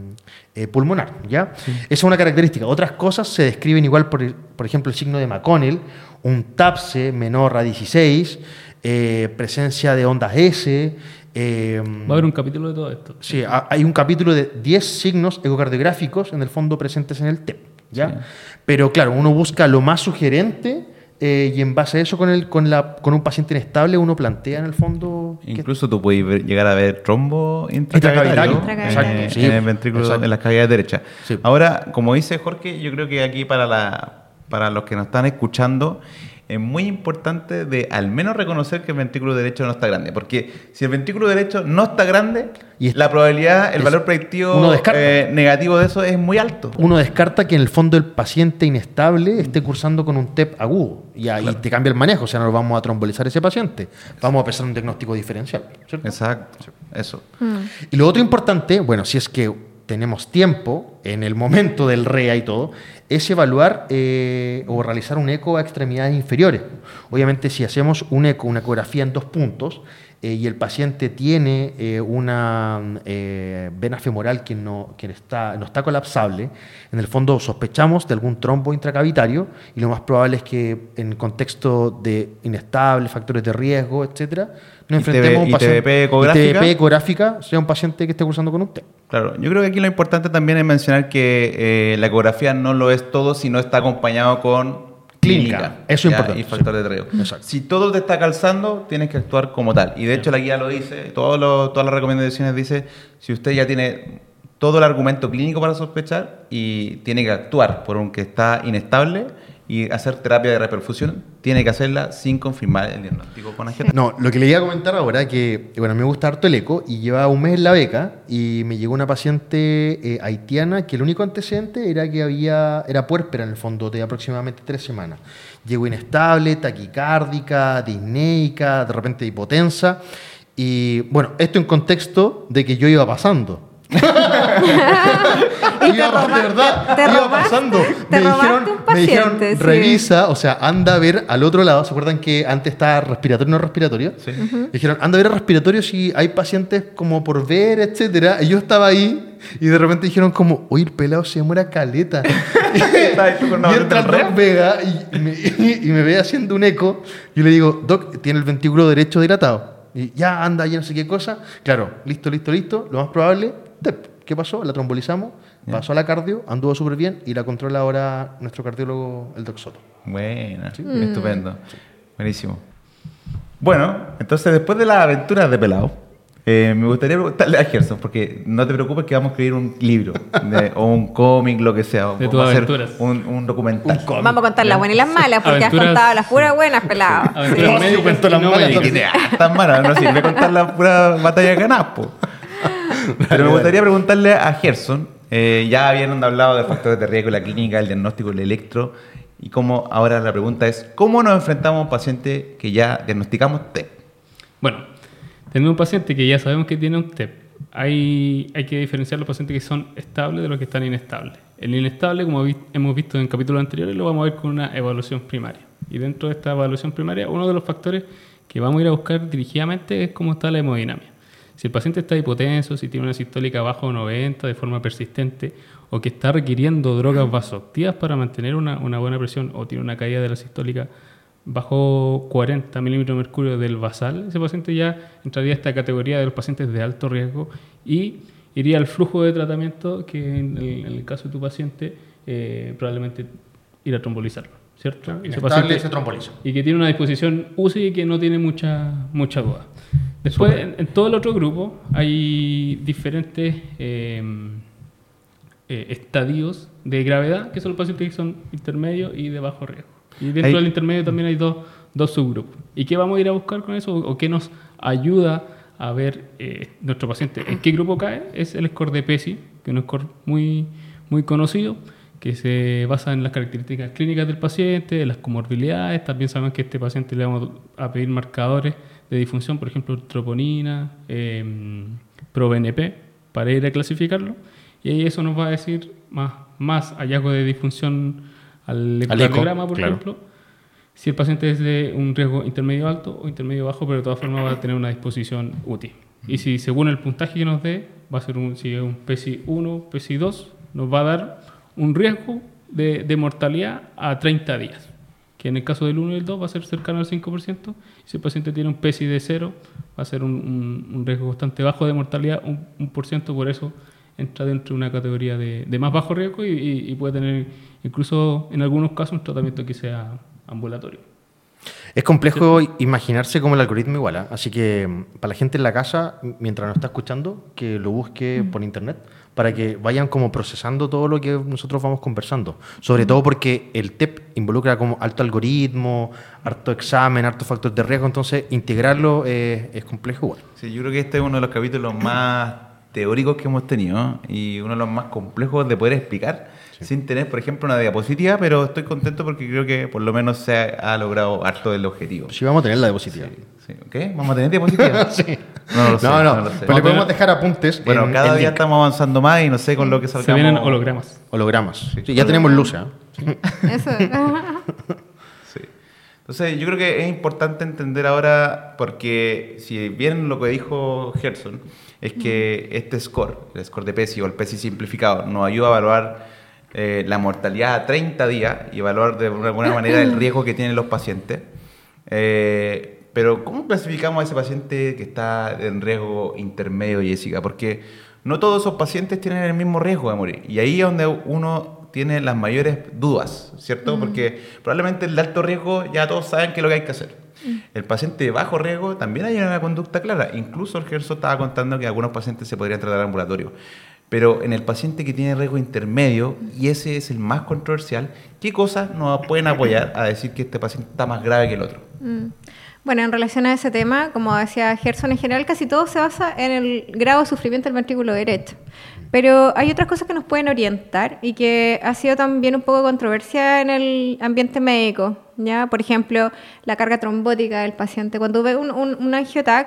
eh, pulmonar. ¿Ya? Sí. Esa es una característica. Otras cosas se describen igual, por, por ejemplo, el signo de McConnell, un TAPSE menor a dieciséis, Eh, presencia de ondas S. Eh, Va a haber un capítulo de todo esto. Sí, ha, hay un capítulo de diez signos ecocardiográficos en el fondo presentes en el T E P. ¿Ya? Sí. Pero claro, uno busca lo más sugerente eh, y en base a eso con, el, con, la, con un paciente inestable uno plantea en el fondo... Incluso que... tú puedes ver, llegar a ver trombo intracavitario, intracavitario. En, Sí, en el ventrículo, exacto. en las cavidades derechas. Sí. Ahora, como dice Jorge, yo creo que aquí para, la, para los que nos están escuchando... es muy importante de al menos reconocer que el ventrículo derecho no está grande. Porque si el ventrículo derecho no está grande, y es, la probabilidad, el valor predictivo eh, negativo de eso es muy alto. Uno descarta que en el fondo el paciente inestable esté cursando con un T E P agudo. Y ahí claro. te cambia el manejo. O sea, no lo vamos a trombolizar ese paciente. Vamos a empezar un diagnóstico diferencial. ¿Cierto? Exacto. Eso. Mm. Y lo otro importante, bueno, si es que tenemos tiempo en el momento del R E A y todo, es evaluar eh, o realizar un eco a extremidades inferiores. Obviamente, si hacemos un eco, una ecografía en dos puntos, eh, y el paciente tiene eh, una eh, vena femoral que, no, que está, no está colapsable, en el fondo sospechamos de algún trombo intracavitario y lo más probable es que en contexto de inestable, factores de riesgo, etcétera, nos enfrentemos a un paciente. I T V P ecográfica. I T V P ecográfica sea un paciente que esté cursando con un T E P. Claro, yo creo que aquí lo importante también es mencionar que eh, la ecografía no lo es todo si no está acompañado con clínica. clínica Eso es importante. Y factor sí. de riesgo. Exacto. Si todo te está calzando, tienes que actuar como tal. Y de hecho la guía lo dice, todo lo, todas las recomendaciones dice, si usted ya tiene todo el argumento clínico para sospechar y tiene que actuar por un que está inestable y hacer terapia de reperfusión, tiene que hacerla sin confirmar el diagnóstico con angiotac. No, lo que le iba a comentar ahora, que bueno, me gusta harto el eco y llevaba un mes en la beca y me llegó una paciente eh, haitiana que el único antecedente era que había era puérpera en el fondo de aproximadamente tres semanas. Llegó inestable, taquicárdica, disneica, de repente hipotensa y bueno, esto en contexto de que yo iba pasando. Y te Iba, roba- de verdad, te iba robaste- pasando. te me robaste dijeron, un me paciente, dijeron, sí. revisa, o sea, anda a ver al otro lado. ¿Se acuerdan que antes estaba respiratorio y no respiratorio? Sí. Dijeron, anda a ver al respiratorio si hay pacientes como por ver, etcétera. Y yo estaba ahí y de repente dijeron como, oye, el pelado se demora caleta. Estabas tú con una Y botella entra el del Doc rey. Vega y, y me, y me ve haciendo un eco. Y le digo, Doc, tiene el ventrículo derecho dilatado. Y ya anda, ya no sé qué cosa. Claro, listo, listo, listo. Lo más probable, tep. ¿Qué pasó? La trombolizamos, Ya. pasó a la cardio, anduvo súper bien y la controla ahora nuestro cardiólogo, el Doc Soto. Bueno, estupendo. Buenísimo. Bueno, entonces después de las aventuras de Pelado, eh, me gustaría preguntarle a Gerson, porque no te preocupes que vamos a escribir un libro de- o un cómic, lo que sea. o De vamos tus a hacer aventuras. un, un documental. Un cómic. Vamos a contar las buenas y las malas, porque has Aventuras- contado las puras buenas, pelado. Aventuras No, sí, médicas cuento y las no malas Y médicas. que te ah, tan mala, no sirve contar la pura batalla ganadas, po. Pero me gustaría preguntarle a Gerson, eh, ya habían hablado de factores de riesgo, la clínica, el diagnóstico, el electro, y cómo ahora la pregunta es, ¿cómo nos enfrentamos a un paciente que ya diagnosticamos T E P? Bueno, tenemos un paciente que ya sabemos que tiene un T E P. Hay, hay que diferenciar los pacientes que son estables de los que están inestables. El inestable, como vi- hemos visto en capítulos anteriores, lo vamos a ver con una evaluación primaria. Y dentro de esta evaluación primaria, uno de los factores que vamos a ir a buscar dirigidamente es cómo está la hemodinamia. Si el paciente está hipotenso, si tiene una sistólica bajo noventa de forma persistente, o que está requiriendo drogas vasoactivas para mantener una, una buena presión, o tiene una caída de la sistólica bajo cuarenta milímetros de mercurio del basal, ese paciente ya entraría a esta categoría de los pacientes de alto riesgo y iría al flujo de tratamiento que en el, en el caso de tu paciente eh, probablemente ir a trombolizarlo, ¿cierto? Ese Inestable paciente- se tromboliza. y que tiene una disposición U C I y que no tiene mucha, mucha duda. Después, en, en todo el otro grupo hay diferentes eh, eh, estadios de gravedad, que son los pacientes que son intermedios y de bajo riesgo. Y dentro Hay- del intermedio también hay dos, dos subgrupos. ¿Y qué vamos a ir a buscar con eso? ¿O qué nos ayuda a ver eh, nuestro paciente en qué grupo cae? Es el score de P E S I, que es un score muy, muy conocido, que se basa en las características clínicas del paciente, en las comorbilidades. También sabemos que a este paciente le vamos a pedir marcadores de disfunción, por ejemplo, troponina, eh, ProBNP, para ir a clasificarlo. Y ahí eso nos va a decir más, más hallazgo de disfunción al Al eco, ecocardiograma, por claro. ejemplo, si el paciente es de un riesgo intermedio alto o intermedio bajo, pero de todas formas va a tener una disposición útil. Y si según el puntaje que nos dé, va a ser un, si es un P E S I uno, P E S I dos, nos va a dar un riesgo de, de mortalidad a treinta días, que en el caso del uno y el dos va a ser cercano al cinco por ciento. Si el paciente tiene un P E S I de cero, va a ser un, un- un riesgo bastante bajo de mortalidad, un, un por ciento, por eso entra dentro de una categoría de, de más bajo riesgo y, y- y puede tener incluso en algunos casos un tratamiento que sea ambulatorio. Es complejo imaginarse cómo el algoritmo iguala, así que mm, para la gente en la casa, m- mientras nos está escuchando, que lo busque por internet para que vayan como procesando todo lo que nosotros vamos conversando. Sobre todo porque el T E P involucra como alto algoritmo, harto examen, harto factor de riesgo, entonces integrarlo eh, es complejo igual. Sí, yo creo que este es uno de los capítulos más teóricos que hemos tenido, ¿no? Y uno de los más complejos de poder explicar sin tener, por ejemplo, una diapositiva, pero estoy contento porque creo que por lo menos se ha, ha logrado harto del objetivo. Sí, vamos a tener la diapositiva. Sí, ¿ok? ¿Vamos a tener diapositiva? Sí. No lo sé. no, no, no lo sé. pero le Vamos a podemos tener- dejar apuntes. Bueno, en- cada en día link. estamos avanzando más y no sé con lo que salgamos. Se vienen hologramas. Hologramas. Sí, ya tenemos luces. ¿eh? Eso. Sí. Entonces, yo creo que es importante entender ahora, porque si bien lo que dijo Gerson, es que este score, el score de P E S I o el P E S I simplificado, nos ayuda a evaluar eh, la mortalidad a treinta días y evaluar de una buena manera el riesgo que tienen los pacientes. Eh, pero, ¿cómo clasificamos a ese paciente que está en riesgo intermedio, Jessica? Porque no todos esos pacientes tienen el mismo riesgo de morir. Y ahí es donde uno tiene las mayores dudas, ¿cierto? Porque probablemente el de alto riesgo ya todos saben qué es lo que hay que hacer. El paciente de bajo riesgo también hay una conducta clara. Incluso el Gerson estaba contando que algunos pacientes se podrían tratar ambulatorio. Pero en el paciente que tiene riesgo intermedio, y ese es el más controversial, ¿qué cosas nos pueden apoyar a decir que este paciente está más grave que el otro? Mm. Bueno, en relación a ese tema, como decía Gerson, en general casi todo se basa en el grado de sufrimiento del ventrículo derecho. Pero hay otras cosas que nos pueden orientar y que ha sido también un poco controversia en el ambiente médico, ¿ya? Por ejemplo, la carga trombótica del paciente. Cuando ve un, un, un angiotac,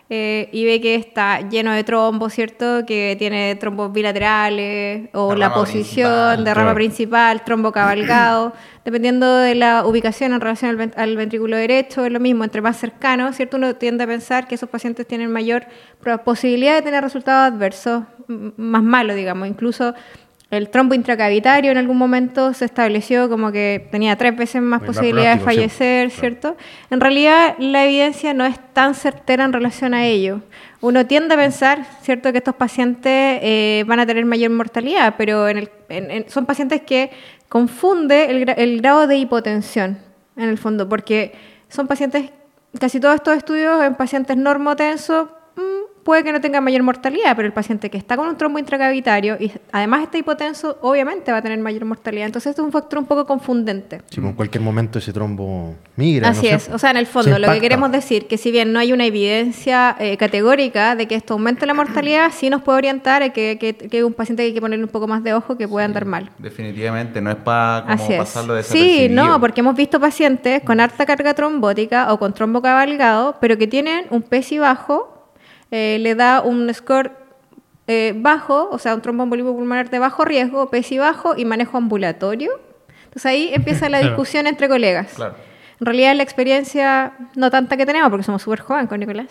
eh, y ve que está lleno de trombos, ¿cierto? Que tiene trombos bilaterales o La la, rama posición principal, de rama claro. principal, trombo cabalgado, dependiendo de la ubicación en relación al, ven- al ventrículo derecho, es lo mismo, entre más cercano, ¿cierto? Uno tiende a pensar que esos pacientes tienen mayor pro- posibilidad de tener resultados adversos, m- más malos, digamos, incluso el trombo intracavitario en algún momento se estableció como que tenía tres veces más Muy más posibilidad de pronóstico, sí. fallecer, Claro. ¿cierto? En realidad la evidencia no es tan certera en relación a ello. Uno tiende a pensar, ¿cierto?, que estos pacientes eh, van a tener mayor mortalidad, pero en el- en- en- son pacientes que confunde el, gra- el grado de hipotensión, en el fondo, porque son pacientes, casi todos estos estudios en pacientes normotensos, mm, puede que no tengan mayor mortalidad, pero el paciente que está con un trombo intracavitario y además está hipotenso, obviamente va a tener mayor mortalidad. Entonces, esto es un factor un poco confundente. Si en cualquier momento ese trombo migra. Así no sé, es, o sea, en el se fondo, lo que impacta. queremos decir que si bien no hay una evidencia eh, categórica de que esto aumente la mortalidad, sí nos puede orientar a que, que, que un paciente hay que ponerle un poco más de ojo que puede andar mal. Definitivamente, no es para como Así es. pasarlo Sí, desapercibido. no, porque hemos visto pacientes con alta carga trombótica o con trombo cabalgado, pero que tienen un P S I bajo, eh, le da un score eh, bajo, o sea, un tromboembolismo pulmonar de bajo riesgo, P S I bajo y manejo ambulatorio. Entonces ahí empieza la Claro. discusión entre colegas. Claro. En realidad la experiencia no tanta que tenemos porque somos súper jóvenes con Nicolás.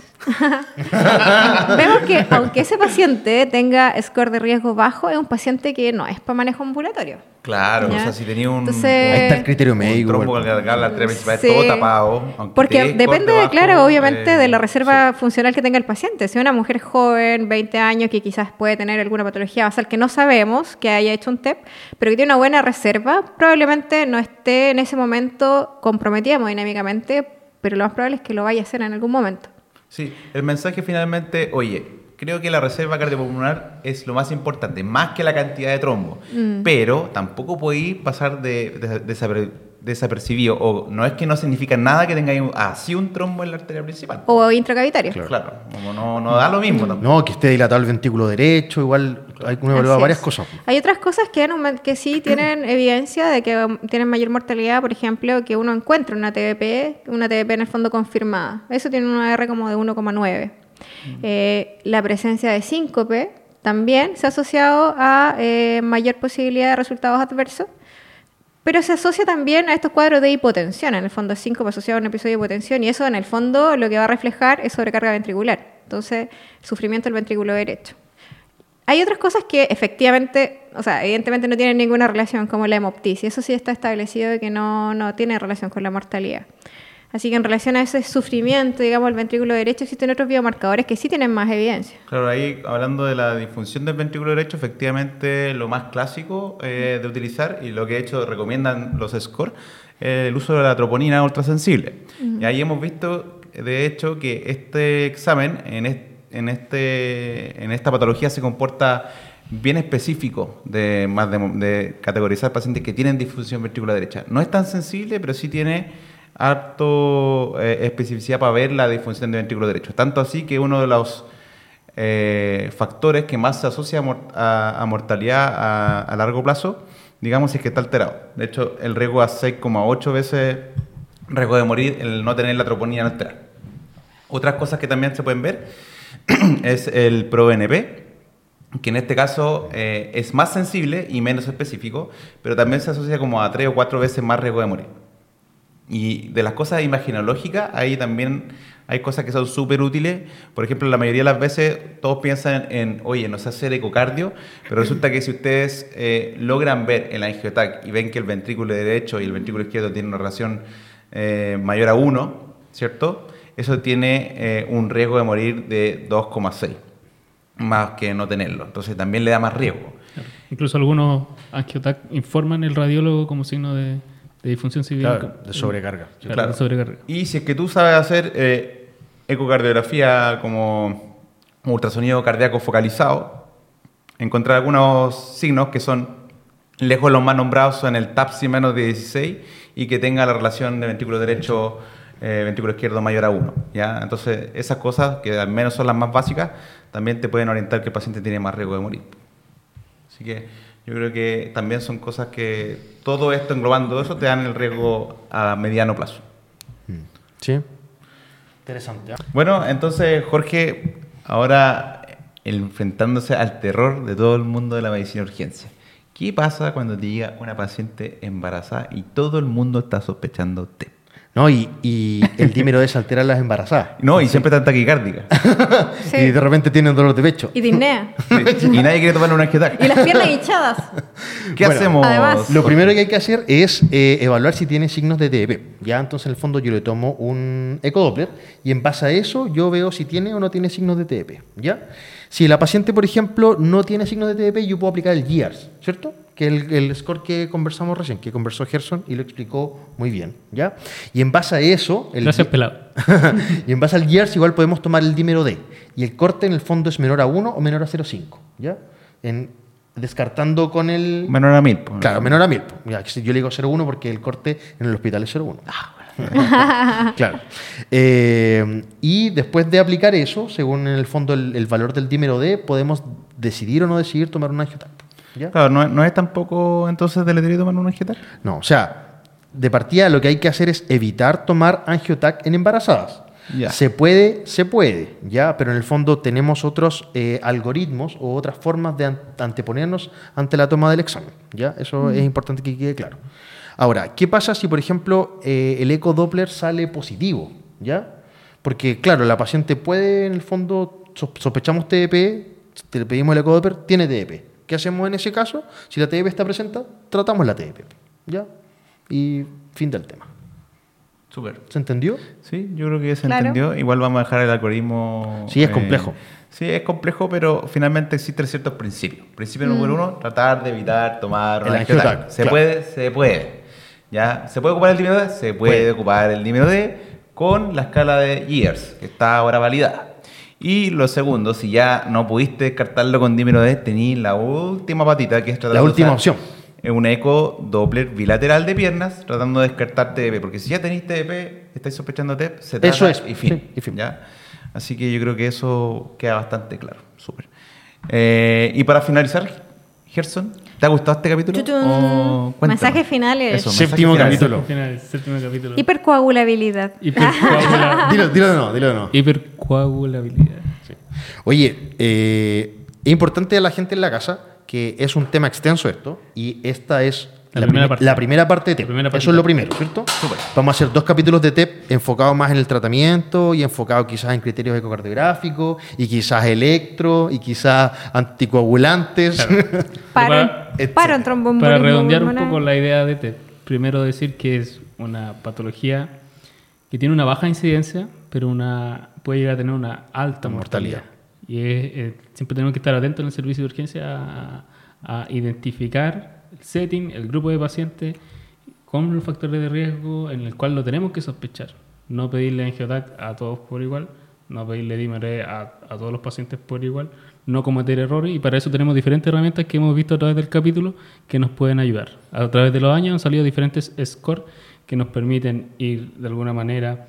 Vemos que aunque ese paciente tenga score de riesgo bajo, es un paciente que no es para manejo ambulatorio. Claro, Ya. o sea, si tenía un, Entonces- Ahí está el criterio un médico. trombo igual. cardiacal, la arteria principal, Sí. todo tapado. aunque Porque te dé depende, corte bajo, claro, obviamente, eh, de la reserva funcional que tenga el paciente. Si una mujer joven, veinte años, que quizás puede tener alguna patología basal que no sabemos, que haya hecho un T E P, pero que tiene una buena reserva, probablemente no esté en ese momento comprometida hemodinámicamente, pero lo más probable es que lo vaya a hacer en algún momento. Sí, el mensaje finalmente, oye, creo que la reserva cardiopulmonar es lo más importante, más que la cantidad de trombo, Mm. pero tampoco podéis pasar de, de- desaper- desapercibido, o no es que no significa nada que tengáis así un trombo en la arteria principal. O intracavitario. Claro. Claro, como no, no da lo mismo tampoco. No, que esté dilatado el ventrículo derecho, igual hay que evaluar Así varias es. cosas. Hay otras cosas que, han- que sí tienen evidencia de que um, tienen mayor mortalidad, por ejemplo, que uno encuentra una T V P, una T V P en el fondo confirmada. Eso tiene una R como de uno coma nueve. Eh, la presencia de síncope también se ha asociado a eh, mayor posibilidad de resultados adversos, pero se asocia también a estos cuadros de hipotensión. En el fondo, síncope asociado a un episodio de hipotensión, y eso en el fondo lo que va a reflejar es sobrecarga ventricular. Entonces, sufrimiento del ventrículo derecho. Hay otras cosas que efectivamente, o sea, evidentemente no tienen ninguna relación, como la hemoptisis. Eso sí está establecido de que no, no tiene relación con la mortalidad. Así que en relación a ese sufrimiento, digamos, el ventrículo derecho, existen otros biomarcadores que sí tienen más evidencia. Claro, ahí hablando de la disfunción del ventrículo derecho, efectivamente lo más clásico eh, de utilizar y lo que de hecho recomiendan los SCORE, eh, el uso de la troponina ultrasensible. Y ahí hemos visto, de hecho, que este examen en, est- en, este, en esta patología se comporta bien específico de, más de, de categorizar pacientes que tienen disfunción ventricular derecha. No es tan sensible, pero sí tiene harto eh, especificidad para ver la disfunción del ventrículo derecho. Tanto así que uno de los eh, factores que más se asocia a, mor- a- a mortalidad a, a largo plazo, digamos, es que está alterado. De hecho, el riesgo a seis coma ocho veces riesgo de morir el no tener la troponina alterada. Otras cosas que también se pueden ver es el ProBNP, que en este caso eh, es más sensible y menos específico, pero también se asocia como a tres o cuatro veces más riesgo de morir. Y de las cosas imaginológicas, ahí también hay cosas que son súper útiles. Por ejemplo, la mayoría de las veces todos piensan en, oye, no sé hacer ecocardio, pero resulta que si ustedes eh, logran ver el angiotac y ven que el ventrículo derecho y el ventrículo izquierdo tienen una relación eh, mayor a uno, ¿cierto? Eso tiene eh, un riesgo de morir de dos coma seis, más que no tenerlo. Entonces también le da más riesgo. Claro. Incluso algunos angiotac informan el radiólogo como signo de, de disfunción civil. Claro, de sobrecarga. Claro, Claro. de sobrecarga. Y si es que tú sabes hacer eh, ecocardiografía como ultrasonido cardíaco focalizado, encontrar algunos signos que son lejos de los más nombrados son el T A P S I menos de dieciséis y que tenga la relación de ventrículo derecho, eh, ventrículo izquierdo mayor a uno. ¿Ya? Entonces, esas cosas, que al menos son las más básicas, también te pueden orientar que el paciente tiene más riesgo de morir. Así que yo creo que también son cosas que todo esto, englobando eso, te dan el riesgo a mediano plazo. Sí. Interesante. ¿eh? Bueno, entonces, Jorge, ahora enfrentándose al terror de todo el mundo de la medicina de urgencia. ¿Qué pasa cuando te llega una paciente embarazada y todo el mundo está sospechando T E P? No, y, y el dímero D se altera en las embarazadas. No, y siempre está taquicárdica. Sí. Y de repente tienen dolor de pecho. Y disnea. Sí, y nadie quiere tomar un angiotac. Y las piernas hinchadas. ¿Qué Bueno, hacemos? además- Lo primero que hay que hacer es eh, evaluar si tiene signos de T E P. Ya, entonces en el fondo yo le tomo un ecodoppler y en base a eso yo veo si tiene o no tiene signos de T E P. ¿Ya? Si la paciente, por ejemplo, no tiene signos de T E P, yo puedo aplicar el G E R S, ¿cierto? Que es el, el score que conversamos recién, que conversó Gerson y lo explicó muy bien. ¿Ya? Y en base a eso... El Gracias, G- pelado. y en base al G E R S igual podemos tomar el dímero D. Y el corte en el fondo es menor a uno o menor a cero coma cinco. ¿Ya? En, descartando con el... Menor a mil. pues. Claro, menor a mil. po. Ya, que si yo le digo cero coma uno porque el corte en el hospital es cero coma uno. Claro. Eh, y después de aplicar eso, según en el fondo el, el valor del dímero D, podemos decidir o no decidir tomar un angiotac. ¿Ya? Claro, no, no es tampoco entonces deleterio tomar un angiotac. No, o sea, de partida lo que hay que hacer es evitar tomar angiotac en embarazadas. Ya. Se puede, se puede, ya, pero en el fondo tenemos otros eh, algoritmos o otras formas de an- anteponernos ante la toma del examen, ya, eso es importante que quede claro. Ahora, ¿qué pasa si, por ejemplo, eh, el ecodoppler sale positivo, ya? Porque, claro, la paciente puede, en el fondo, sos- sospechamos T E P, te le pedimos el ecodoppler, tiene T E P. ¿Qué hacemos en ese caso? Si la T E P está presente, tratamos la T E P, ya, y fin del tema. Súper. ¿Se entendió? Sí, yo creo que se Claro. entendió. Igual vamos a dejar el algoritmo. Sí, es complejo. Sí, es complejo, pero finalmente existen ciertos principios. Principio número uno, tratar de evitar tomar El un angiotac. angiotac, Se claro. puede, se puede. ¿Ya? ¿Se puede ocupar el dímero D? Se puede Puede. ocupar el dímero D con la escala de G E R S, que está ahora validada. Y lo segundo, si ya no pudiste descartarlo con dímero D, tenéis la última patita, que es tratar La de última usar opción. un eco doppler bilateral de piernas, tratando de descartar T E P, porque si ya tenéis T E P, estáis sospechando T E P, se trata Eso es, y fin. sí, y fin. ¿Ya? Así que yo creo que eso queda bastante claro. Súper. Eh, y para finalizar, Gerson, ¿te ha gustado este capítulo? Tutun. O cuéntanos. Mensajes finales. Eso, mensajes Séptimo finales. capítulo. Final, séptimo capítulo. Hipercoagulabilidad. Hipercoagula- Dilo, dilo de no, dilo de no. Hipercoagulabilidad. Oye, eh, es importante a la gente en la casa que es un tema extenso esto y esta es La la, primera prime- parte. la primera parte de T E La P. primera Eso es partita. lo primero, ¿cierto? Súper. Vamos a hacer dos capítulos de T E P enfocados más en el tratamiento y enfocados quizás en criterios ecocardiográficos y quizás electro y quizás anticoagulantes. Claro. Para, Etcétera. para un tromboembolismo Para redondear un pulmonar. poco la idea de T E P, primero decir que es una patología que tiene una baja incidencia, pero una puede llegar a tener una alta mortalidad. Mortalidad. Y es, eh, siempre tenemos que estar atentos en el servicio de urgencia a, a identificar el setting, el grupo de pacientes con los factores de riesgo en el cual lo tenemos que sospechar. No pedirle angiotac a todos por igual, no pedirle dímero D a, a todos los pacientes por igual, no cometer errores, y para eso tenemos diferentes herramientas que hemos visto a través del capítulo que nos pueden ayudar. A través de los años han salido diferentes scores que nos permiten ir de alguna manera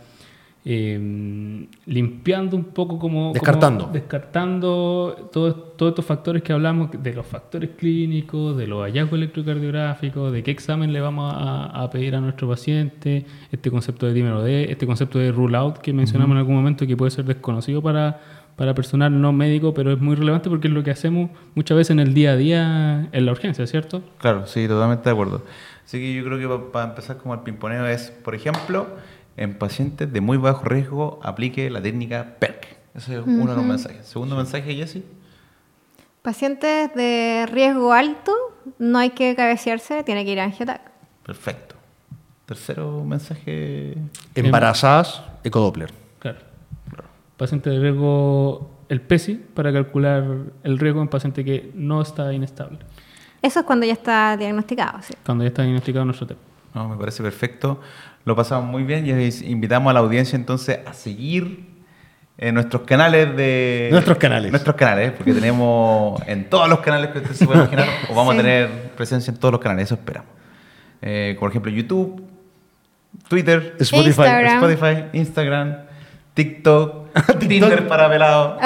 eh, limpiando un poco como... Descartando. como descartando todos, todos estos factores que hablamos, de los factores clínicos, de los hallazgos electrocardiográficos, de qué examen le vamos a, a pedir a nuestro paciente, este concepto de dímero D, este concepto de rule out que mencionamos en algún momento, que puede ser desconocido para, para personal no médico, pero es muy relevante porque es lo que hacemos muchas veces en el día a día en la urgencia, ¿cierto? Claro, sí, totalmente de acuerdo. Así que yo creo que pa- para empezar como el pimponeo es, por ejemplo, en pacientes de muy bajo riesgo, aplique la técnica P E R C. Ese es uno de los mensajes. Segundo mensaje, Jessy. Pacientes de riesgo alto, no hay que cabecearse, tiene que ir a angiotac. Perfecto. Tercero mensaje. Embarazadas, ecodoppler. Claro. Paciente de riesgo, el P E S I, para calcular el riesgo en paciente que no está inestable, Eso es cuando ya está diagnosticado, sí. cuando ya está diagnosticado nuestro T E P. No, me parece perfecto. Lo pasamos muy bien y es- invitamos a la audiencia entonces a seguir en nuestros canales de... Nuestros canales. Nuestros canales, porque tenemos en todos los canales que usted se puede imaginar, o vamos Sí. a tener presencia en todos los canales, eso esperamos. Eh, por ejemplo, YouTube, Twitter, Spotify. Instagram. Spotify, Instagram, TikTok, Tinder para pelados.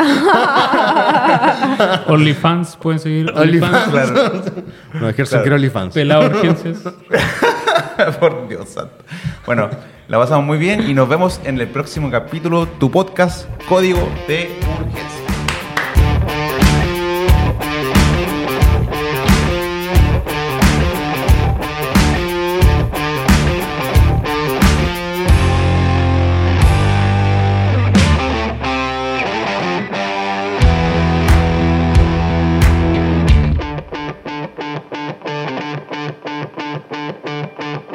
OnlyFans, pueden seguir OnlyFans. OnlyFans, Claro. No, es que Claro. quiero OnlyFans. pelado urgencias. Por Dios santo. Bueno, La pasamos muy bien y nos vemos en el próximo capítulo, tu podcast Código de Urgencia.